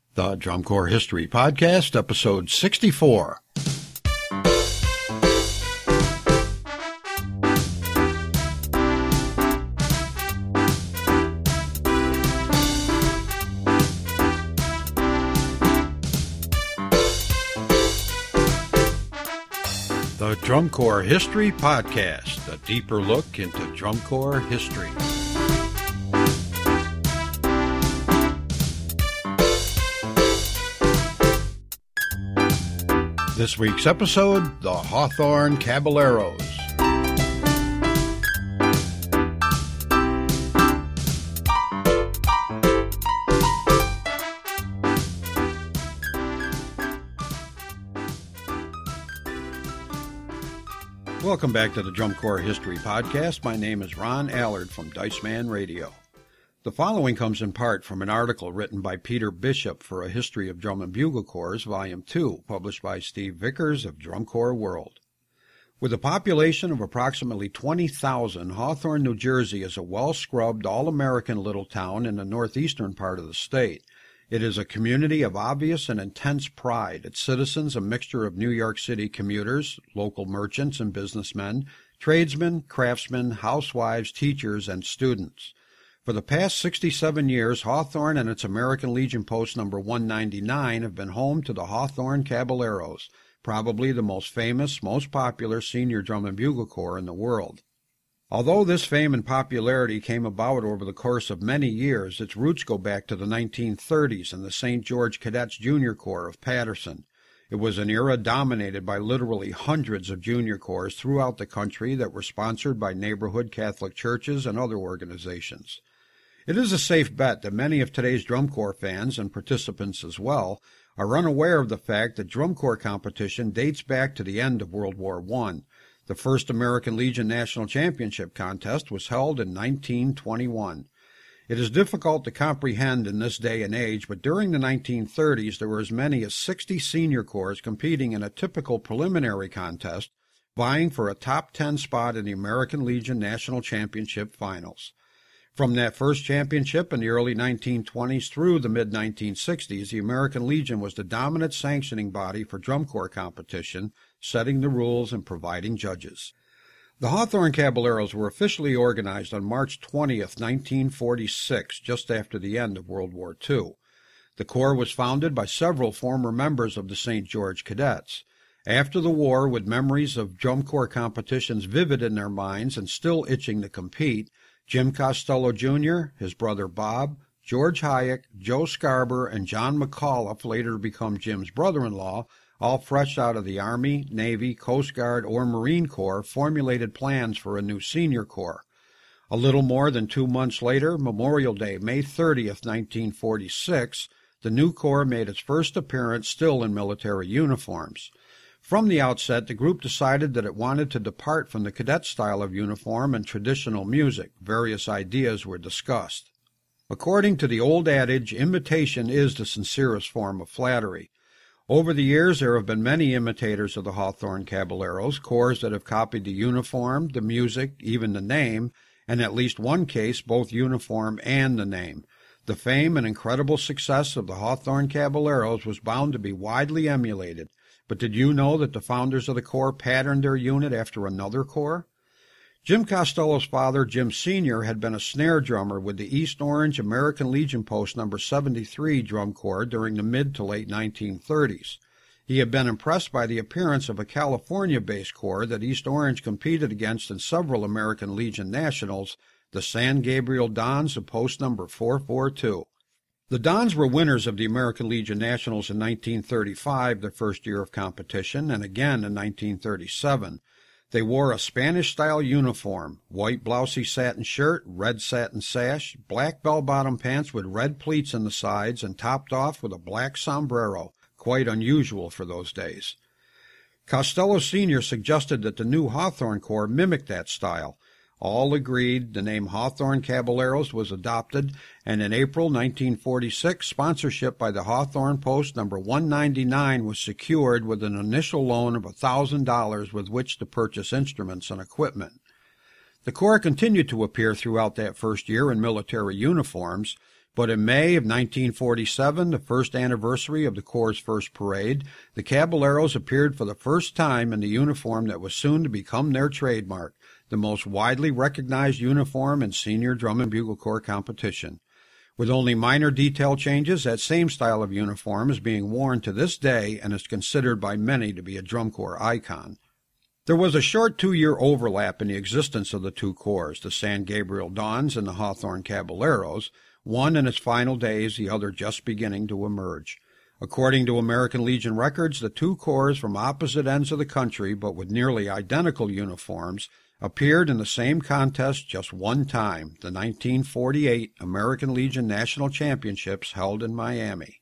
The Drum Corps History Podcast, Episode 64. The Drum Corps History Podcast, a deeper look into Drum Corps history. This week's episode, the Hawthorne Caballeros. Welcome back to the Drum Corps History Podcast. My name is Ron Allard from Dice Man Radio. The following comes in part from an article written by Peter Bishop for A History of Drum and Bugle Corps, Volume 2, published by Steve Vickers of Drum Corps World. With a population of approximately 20,000, Hawthorne, New Jersey is a well-scrubbed, all-American little town in the northeastern part of the state. It is a community of obvious and intense pride, its citizens a mixture of New York City commuters, local merchants and businessmen, tradesmen, craftsmen, housewives, teachers, and students. For the past 67 years, Hawthorne and its American Legion Post number 199 have been home to the Hawthorne Caballeros, probably the most famous, most popular senior drum and bugle corps in the world. Although this fame and popularity came about over the course of many years, its roots go back to the 1930s and the St. George Cadets Junior Corps of Paterson. It was an era dominated by literally hundreds of junior corps throughout the country that were sponsored by neighborhood Catholic churches and other organizations. It is a safe bet that many of today's drum corps fans, and participants as well, are unaware of the fact that drum corps competition dates back to the end of World War I. The first American Legion National Championship contest was held in 1921. It is difficult to comprehend in this day and age, but during the 1930s there were as many as 60 senior corps competing in a typical preliminary contest, vying for a top 10 spot in the American Legion National Championship finals. From that first championship in the early 1920s through the mid-1960s, the American Legion was the dominant sanctioning body for drum corps competition, setting the rules and providing judges. The Hawthorne Caballeros were officially organized on March 20th, 1946, just after the end of World War II. The Corps was founded by several former members of the St. George Cadets. After the war, with memories of drum corps competitions vivid in their minds and still itching to compete, Jim Costello Jr., his brother Bob, George Hayek, Joe Scarborough, and John McAuliffe, later to become Jim's brother-in-law, all fresh out of the Army, Navy, Coast Guard, or Marine Corps, formulated plans for a new senior corps. A little more than 2 months later, Memorial Day, May 30th, 1946, the new corps made its first appearance still in military uniforms. From the outset, the group decided that it wanted to depart from the cadet style of uniform and traditional music. Various ideas were discussed. According to the old adage, imitation is the sincerest form of flattery. Over the years, there have been many imitators of the Hawthorne Caballeros, corps that have copied the uniform, the music, even the name, and at least one case, both uniform and the name. The fame and incredible success of the Hawthorne Caballeros was bound to be widely emulated. But did you know that the founders of the Corps patterned their unit after another corps? Jim Costello's father, Jim Sr., had been a snare drummer with the East Orange American Legion Post No. 73 Drum Corps during the mid to late 1930s. He had been impressed by the appearance of a California-based corps that East Orange competed against in several American Legion Nationals, the San Gabriel Dons of Post No. 442. The Dons were winners of the American Legion Nationals in 1935, their first year of competition, and again in 1937. They wore a Spanish-style uniform, white blousey satin shirt, red satin sash, black bell-bottom pants with red pleats in the sides, and topped off with a black sombrero, quite unusual for those days. Costello Sr. suggested that the new Hawthorne Corps mimic that style. All agreed, the name Hawthorne Caballeros was adopted, and in April 1946, sponsorship by the Hawthorne Post No. 199 was secured with an initial loan of $1,000 with which to purchase instruments and equipment. The Corps continued to appear throughout that first year in military uniforms. But in May of 1947, the first anniversary of the Corps' first parade, the Caballeros appeared for the first time in the uniform that was soon to become their trademark, the most widely recognized uniform in senior Drum and Bugle Corps competition. With only minor detail changes, that same style of uniform is being worn to this day and is considered by many to be a drum corps icon. There was a short 2-year overlap in the existence of the two corps, the San Gabriel Dons and the Hawthorne Caballeros, one in its final days, the other just beginning to emerge. According to American Legion records, the two corps from opposite ends of the country, but with nearly identical uniforms, appeared in the same contest just one time, the 1948 American Legion National Championships held in Miami.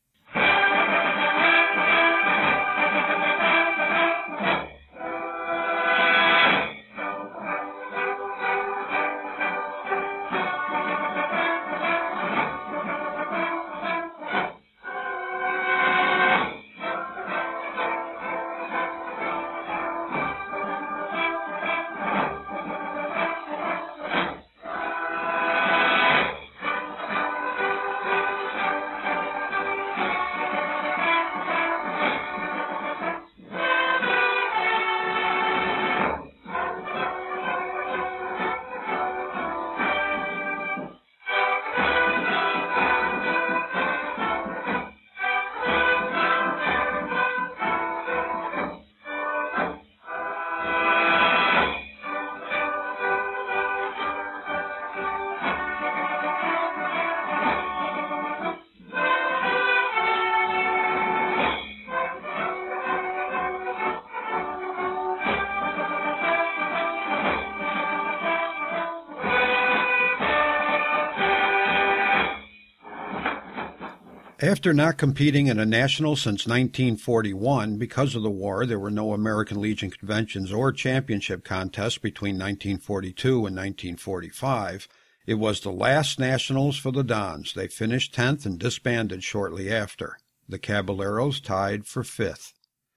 After not competing in a national since 1941 because of the war, there were no American Legion conventions or championship contests between 1942 and 1945. It was the last nationals for the Dons. They finished 10th and disbanded shortly after. The Caballeros tied for 5th.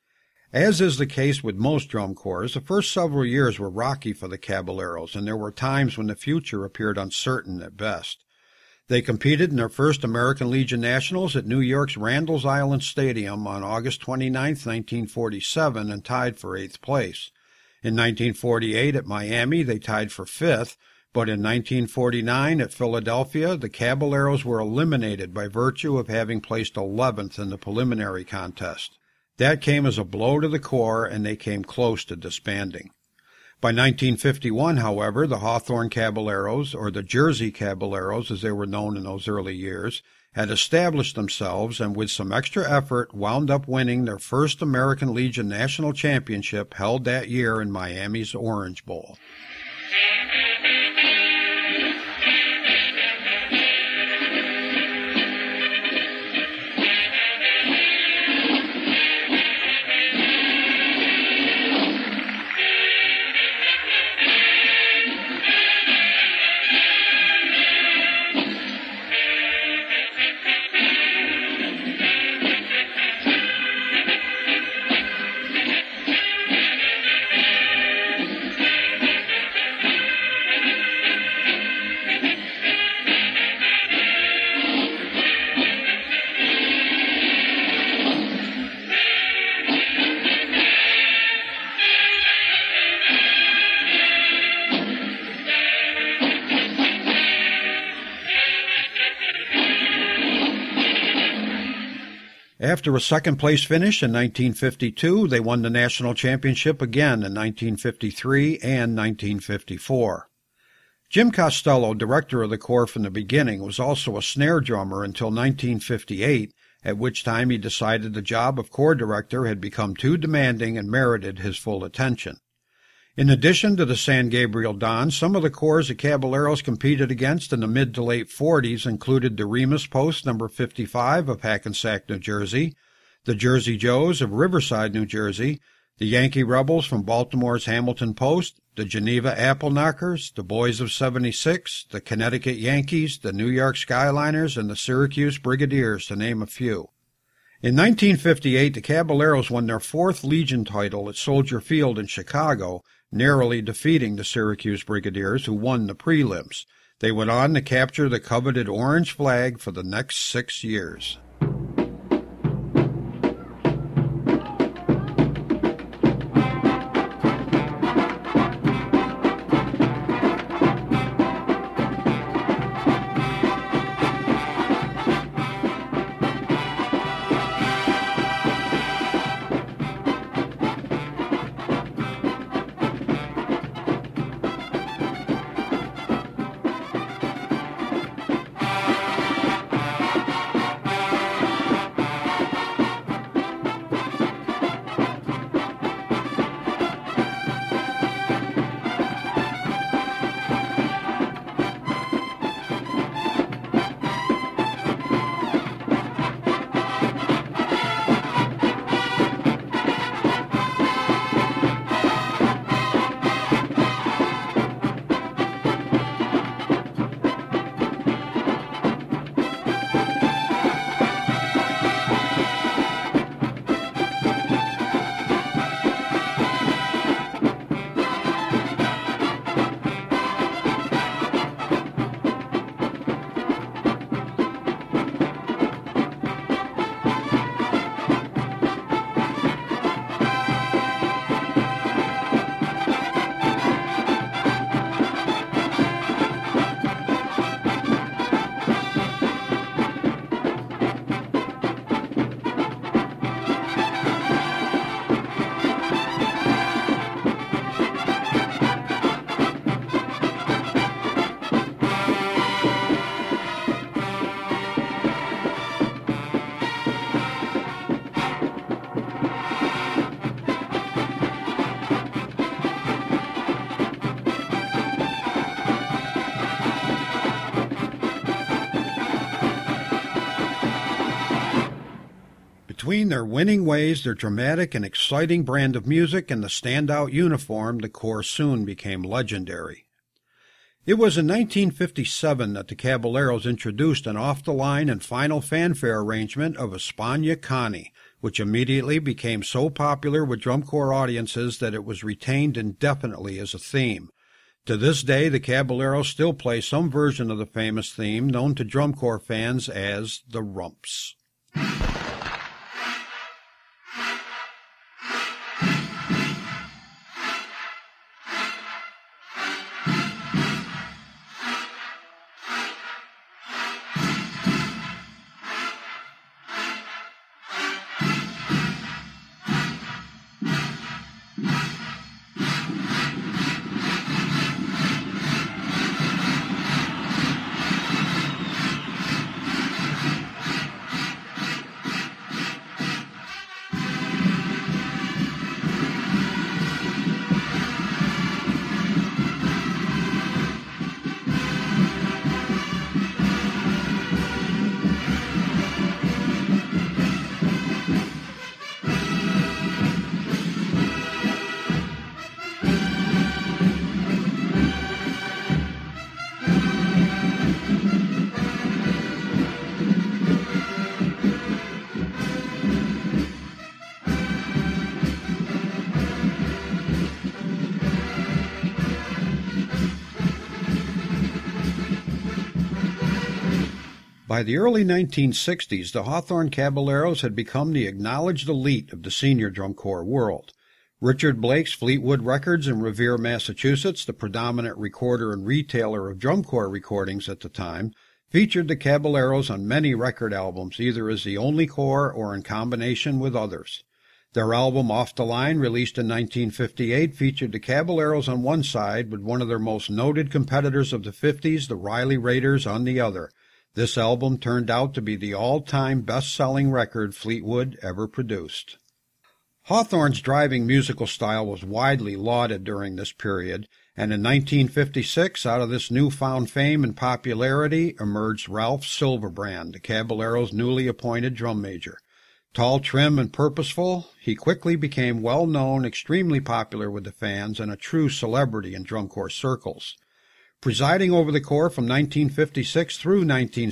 As is the case with most drum corps, the first several years were rocky for the Caballeros, and there were times when the future appeared uncertain at best. They competed in their first American Legion Nationals at New York's Randall's Island Stadium on August 29, 1947, and tied for 8th place. In 1948 at Miami, they tied for 5th, but in 1949 at Philadelphia, the Caballeros were eliminated by virtue of having placed 11th in the preliminary contest. That came as a blow to the Corps, and they came close to disbanding. By 1951, however, the Hawthorne Caballeros, or the Jersey Caballeros as they were known in those early years, had established themselves and with some extra effort wound up winning their first American Legion National Championship held that year in Miami's Orange Bowl. After a second-place finish in 1952, they won the national championship again in 1953 and 1954. Jim Costello, director of the Corps from the beginning, was also a snare drummer until 1958, at which time he decided the job of Corps director had become too demanding and merited his full attention. In addition to the San Gabriel Dons, some of the corps the Caballeros competed against in the mid to late 40s included the Remus Post No. 55 of Hackensack, New Jersey, the Jersey Joes of Riverside, New Jersey, the Yankee Rebels from Baltimore's Hamilton Post, the Geneva Apple Knockers, the Boys of 76, the Connecticut Yankees, the New York Skyliners, and the Syracuse Brigadiers, to name a few. In 1958, the Caballeros won their 4th Legion title at Soldier Field in Chicago, narrowly defeating the Syracuse Brigadiers, who won the prelims. They went on to capture the coveted orange flag for the next 6 years. Between their winning ways, their dramatic and exciting brand of music, and the standout uniform, the Corps soon became legendary. It was in 1957 that the Caballeros introduced an off-the-line and final fanfare arrangement of España Connie, which immediately became so popular with drum corps audiences that it was retained indefinitely as a theme. To this day, the Caballeros still play some version of the famous theme, known to drum corps fans as the Rumps. By the early 1960s, the Hawthorne Caballeros had become the acknowledged elite of the senior drum corps world. Richard Blake's Fleetwood Records in Revere, Massachusetts, the predominant recorder and retailer of drum corps recordings at the time, featured the Caballeros on many record albums, either as the only corps or in combination with others. Their album Off the Line, released in 1958, featured the Caballeros on one side with one of their most noted competitors of the 50s, the Riley Raiders, on the other. This album turned out to be the all-time best-selling record Fleetwood ever produced. Hawthorne's driving musical style was widely lauded during this period, and in 1956, out of this newfound fame and popularity, emerged Ralph Silverbrand, the Caballeros' newly appointed drum major. Tall, trim, and purposeful, he quickly became well-known, extremely popular with the fans, and a true celebrity in drum corps circles. Presiding over the Corps from 1956 through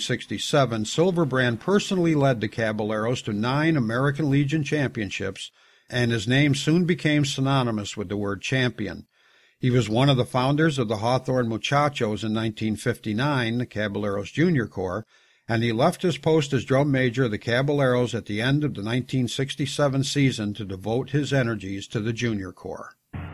1967, Silverbrand personally led the Caballeros to 9 American Legion championships, and his name soon became synonymous with the word champion. He was one of the founders of the Hawthorne Muchachos in 1959, the Caballeros Junior Corps, and he left his post as drum major of the Caballeros at the end of the 1967 season to devote his energies to the Junior Corps.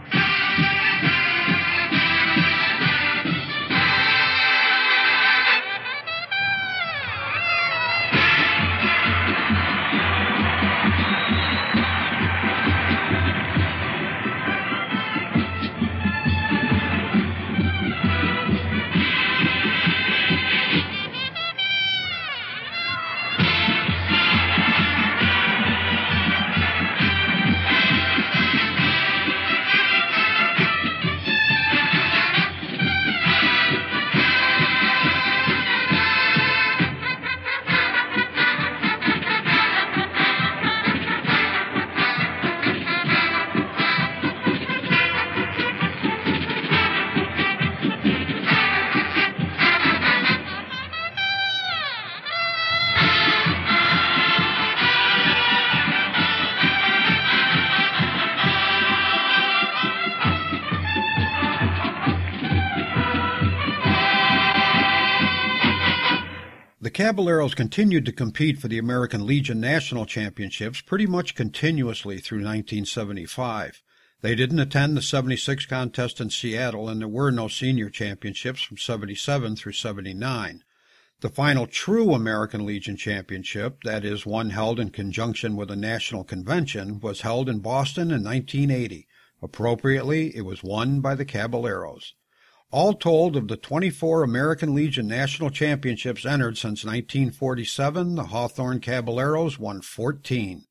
The Caballeros continued to compete for the American Legion National Championships pretty much continuously through 1975. They didn't attend the 76 contest in Seattle, and there were no senior championships from 77 through 79. The final true American Legion Championship, that is, one held in conjunction with a national convention, was held in Boston in 1980. Appropriately, it was won by the Caballeros. All told, of the 24 American Legion National Championships entered since 1947, the Hawthorne Caballeros won 14.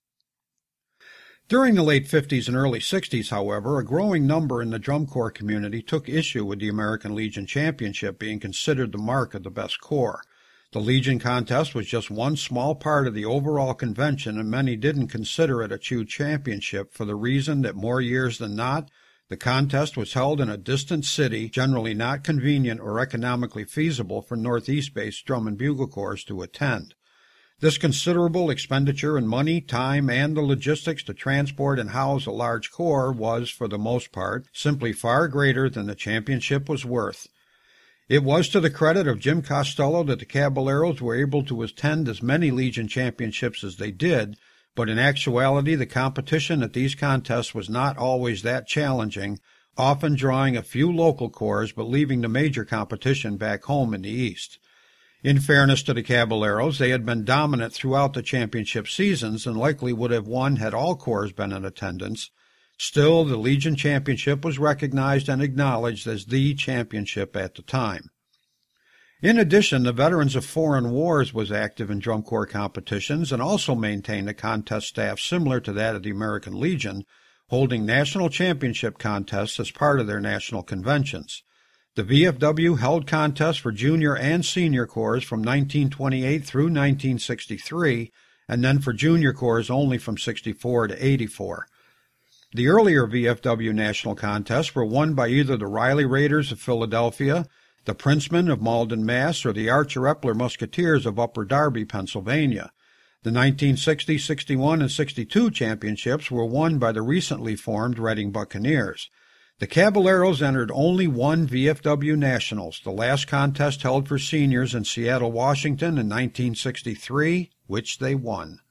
During the late 50s and early 60s, however, a growing number in the drum corps community took issue with the American Legion Championship being considered the mark of the best corps. The Legion contest was just one small part of the overall convention, and many didn't consider it a true championship for the reason that more years than not, the contest was held in a distant city, generally not convenient or economically feasible for Northeast-based drum and bugle corps to attend. This considerable expenditure in money, time, and the logistics to transport and house a large corps was, for the most part, simply far greater than the championship was worth. It was to the credit of Jim Costello that the Caballeros were able to attend as many Legion championships as they did, but in actuality the competition at these contests was not always that challenging, often drawing a few local corps but leaving the major competition back home in the East. In fairness to the Caballeros, they had been dominant throughout the championship seasons and likely would have won had all corps been in attendance. Still, the Legion Championship was recognized and acknowledged as the championship at the time. In addition, the Veterans of Foreign Wars was active in drum corps competitions and also maintained a contest staff similar to that of the American Legion, holding national championship contests as part of their national conventions. The VFW held contests for junior and senior corps from 1928 through 1963, and then for junior corps only from 64 to 84. The earlier VFW national contests were won by either the Riley Raiders of Philadelphia, the Princemen of Malden, Mass., or the Archer Epler Musketeers of Upper Darby, Pennsylvania. The 1960, 61, and 62 championships were won by the recently formed Reading Buccaneers. The Caballeros entered only one VFW Nationals, the last contest held for seniors in Seattle, Washington in 1963, which they won.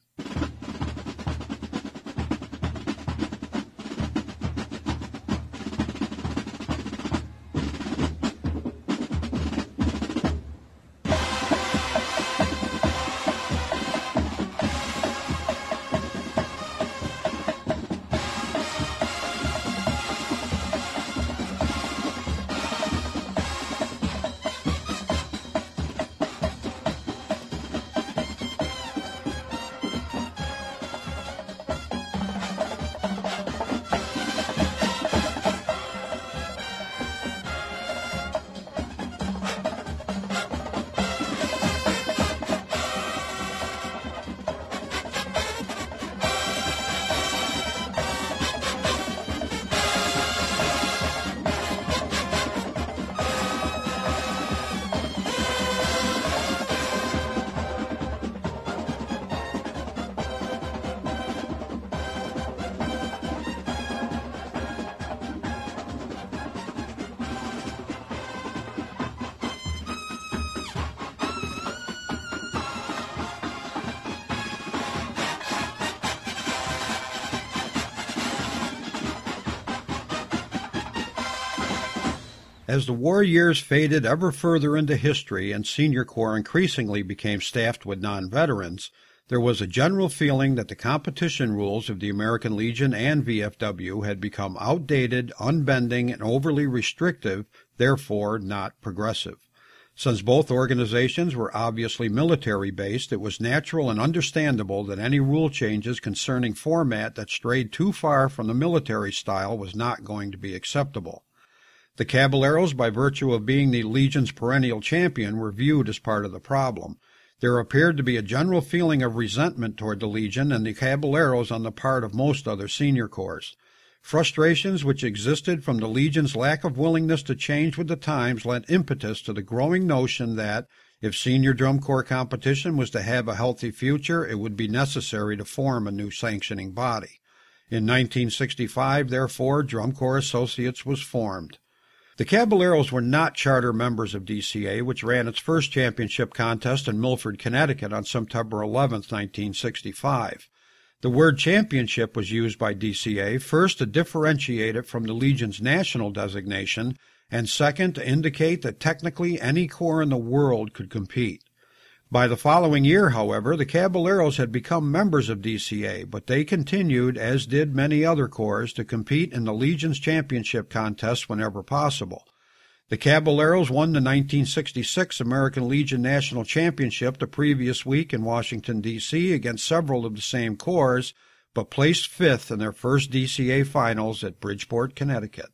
As the war years faded ever further into history and Senior Corps increasingly became staffed with non-veterans, there was a general feeling that the competition rules of the American Legion and VFW had become outdated, unbending, and overly restrictive, therefore not progressive. Since both organizations were obviously military-based, it was natural and understandable that any rule changes concerning format that strayed too far from the military style was not going to be acceptable. The Caballeros, by virtue of being the Legion's perennial champion, were viewed as part of the problem. There appeared to be a general feeling of resentment toward the Legion and the Caballeros on the part of most other senior corps. Frustrations which existed from the Legion's lack of willingness to change with the times lent impetus to the growing notion that, if Senior Drum Corps competition was to have a healthy future, it would be necessary to form a new sanctioning body. In 1965, therefore, Drum Corps Associates was formed. The Caballeros were not charter members of DCA, which ran its first championship contest in Milford, Connecticut on September 11, 1965. The word championship was used by DCA, first to differentiate it from the Legion's national designation, and second to indicate that technically any corps in the world could compete. By the following year, however, the Caballeros had become members of DCA, but they continued, as did many other corps, to compete in the Legion's championship contest whenever possible. The Caballeros won the 1966 American Legion National Championship the previous week in Washington, D.C. against several of the same corps, but placed fifth in their first DCA finals at Bridgeport, Connecticut.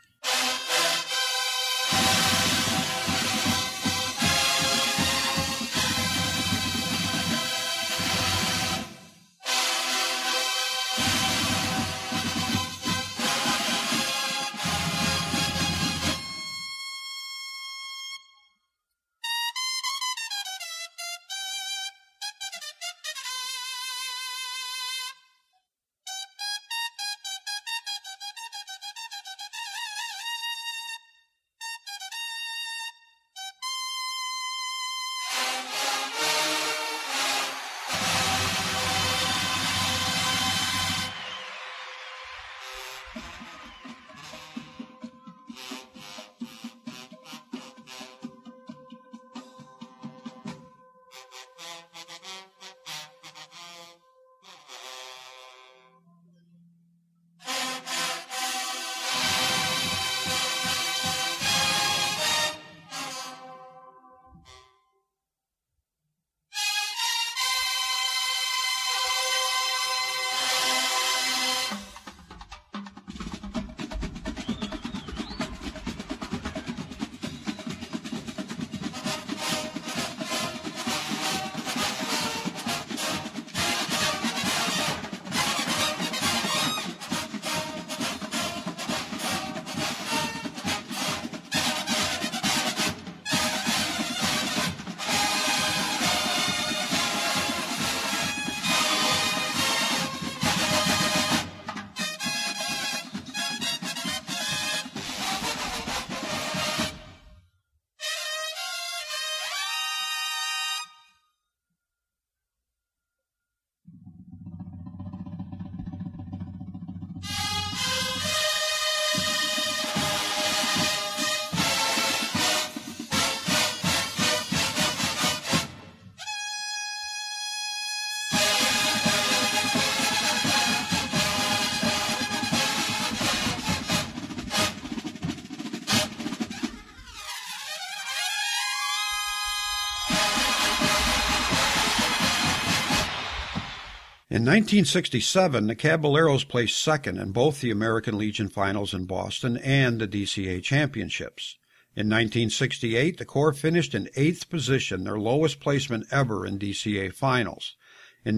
In 1967, the Caballeros placed second in both the American Legion finals in Boston and the DCA championships. In 1968, the Corps finished in 8th position, their lowest placement ever in DCA finals. In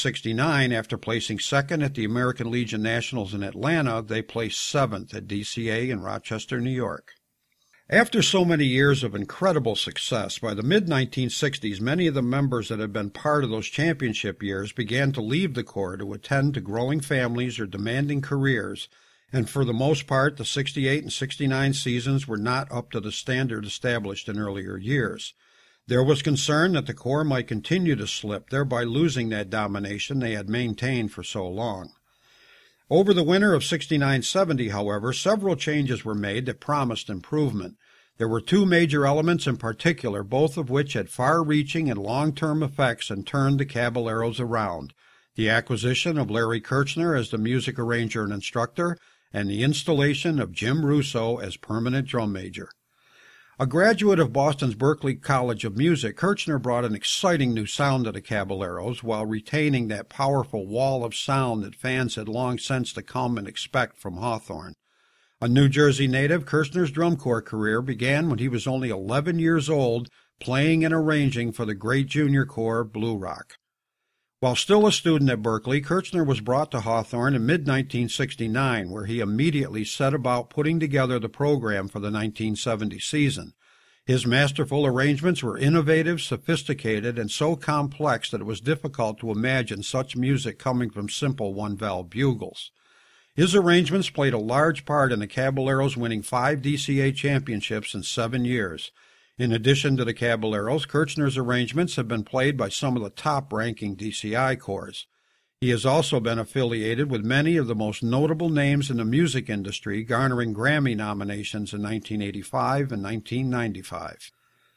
1969, after placing second at the American Legion Nationals in Atlanta, they placed 7th at DCA in Rochester, New York. After so many years of incredible success, by the mid-1960s, many of the members that had been part of those championship years began to leave the Corps to attend to growing families or demanding careers, and for the most part, the 68 and 69 seasons were not up to the standard established in earlier years. There was concern that the Corps might continue to slip, thereby losing that domination they had maintained for so long. Over the winter of 69-70, however, several changes were made that promised improvement. There were two major elements in particular, both of which had far-reaching and long-term effects and turned the Caballeros around: the acquisition of Larry Kirchner as the music arranger and instructor, and the installation of Jim Russo as permanent drum major. A graduate of Boston's Berklee College of Music, Kirchner brought an exciting new sound to the Caballeros while retaining that powerful wall of sound that fans had long since to come and expect from Hawthorne. A New Jersey native, Kirchner's drum corps career began when he was only 11 years old, playing and arranging for the great junior corps, Blue Rock. While still a student at Berklee, Kirchner was brought to Hawthorne in mid-1969, where he immediately set about putting together the program for the 1970 season. His masterful arrangements were innovative, sophisticated, and so complex that it was difficult to imagine such music coming from simple one-valve bugles. His arrangements played a large part in the Caballeros winning 5 DCA championships in 7 years. In addition to the Caballeros, Kirchner's arrangements have been played by some of the top-ranking DCI corps. He has also been affiliated with many of the most notable names in the music industry, garnering Grammy nominations in 1985 and 1995.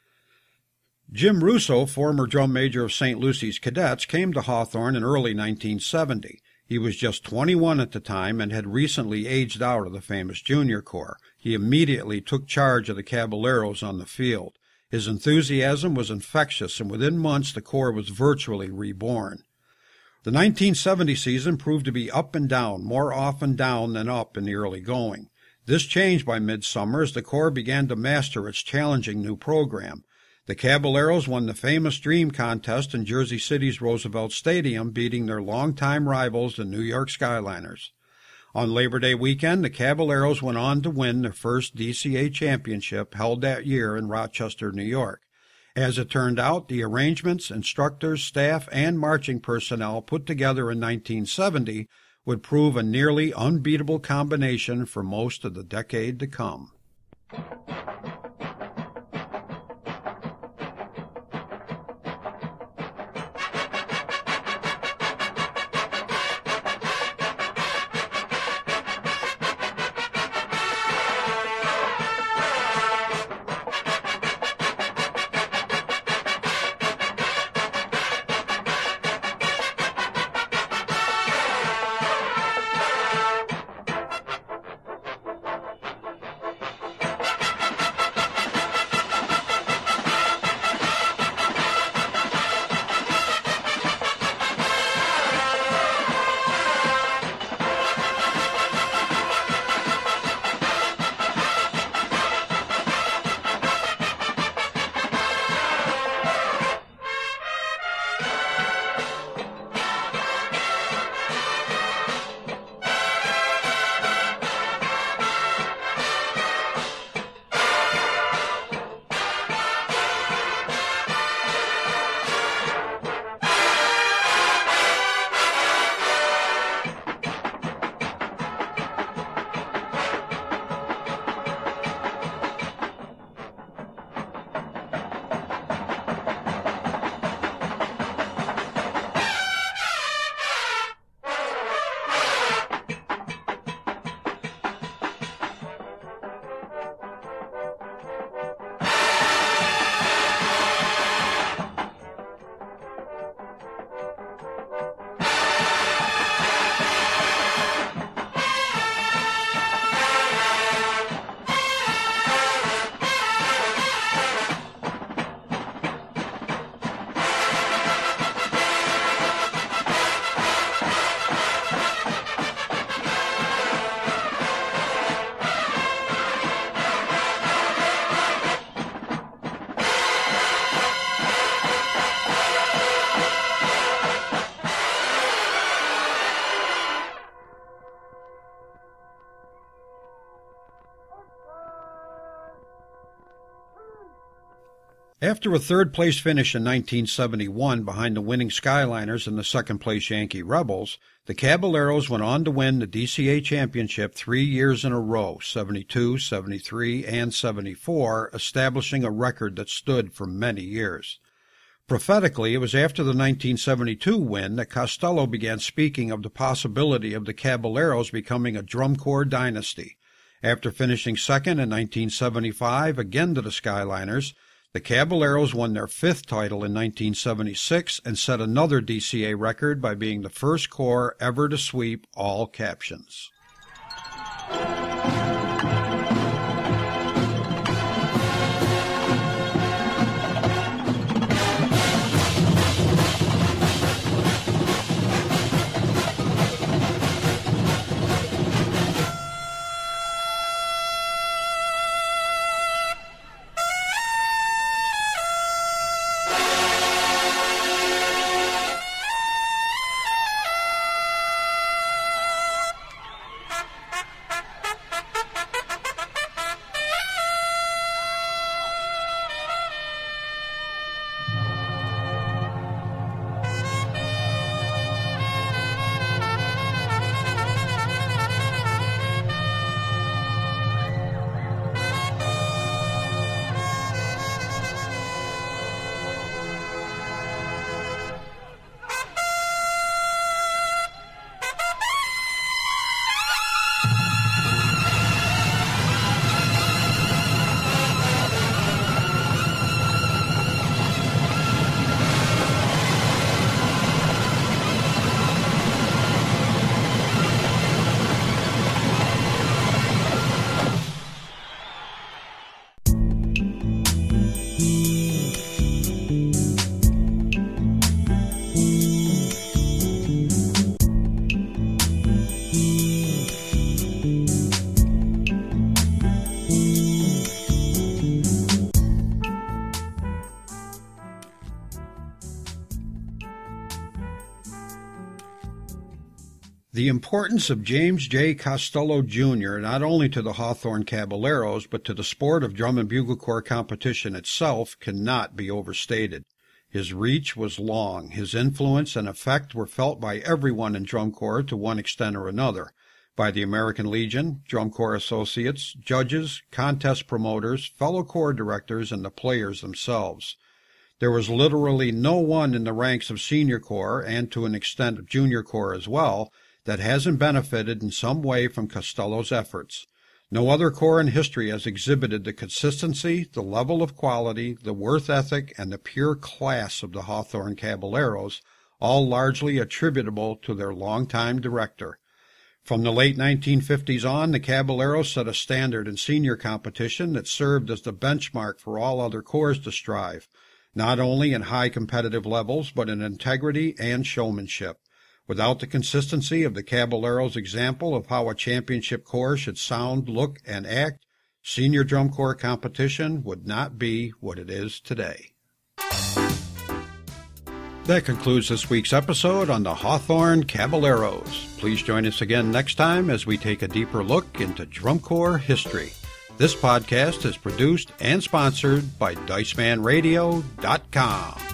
Jim Russo, former drum major of St. Lucy's Cadets, came to Hawthorne in early 1970. He was just 21 at the time and had recently aged out of the famous junior corps. He immediately took charge of the Caballeros on the field. His enthusiasm was infectious, and within months the corps was virtually reborn. The 1970 season proved to be up and down, more often down than up in the early going. This changed by midsummer as the corps began to master its challenging new program. The Caballeros won the famous Dream Contest in Jersey City's Roosevelt Stadium, beating their longtime rivals, the New York Skyliners. On Labor Day weekend, the Caballeros went on to win their first DCA championship, held that year in Rochester, New York. As it turned out, the arrangements, instructors, staff, and marching personnel put together in 1970 would prove a nearly unbeatable combination for most of the decade to come. After a third-place finish in 1971 behind the winning Skyliners and the second-place Yankee Rebels, the Caballeros went on to win the DCA championship 3 years in a row, 72, 73, and 74, establishing a record that stood for many years. Prophetically, it was after the 1972 win that Costello began speaking of the possibility of the Caballeros becoming a drum corps dynasty. After finishing second in 1975, again to the Skyliners, the Caballeros won their fifth title in 1976 and set another DCA record by being the first corps ever to sweep all captions. The importance of James J. Costello, Jr., not only to the Hawthorne Caballeros, but to the sport of drum and bugle corps competition itself, cannot be overstated. His reach was long. His influence and effect were felt by everyone in drum corps to one extent or another, by the American Legion, drum corps associates, judges, contest promoters, fellow corps directors, and the players themselves. There was literally no one in the ranks of senior corps, and to an extent of junior corps as well, that hasn't benefited in some way from Costello's efforts. No other corps in history has exhibited the consistency, the level of quality, the worth ethic, and the pure class of the Hawthorne Caballeros, all largely attributable to their longtime director. From the late 1950s on, the Caballeros set a standard in senior competition that served as the benchmark for all other corps to strive, not only in high competitive levels, but in integrity and showmanship. Without the consistency of the Caballeros' example of how a championship corps should sound, look, and act, senior drum corps competition would not be what it is today. That concludes this week's episode on the Hawthorne Caballeros. Please join us again next time as we take a deeper look into drum corps history. This podcast is produced and sponsored by DiceManRadio.com.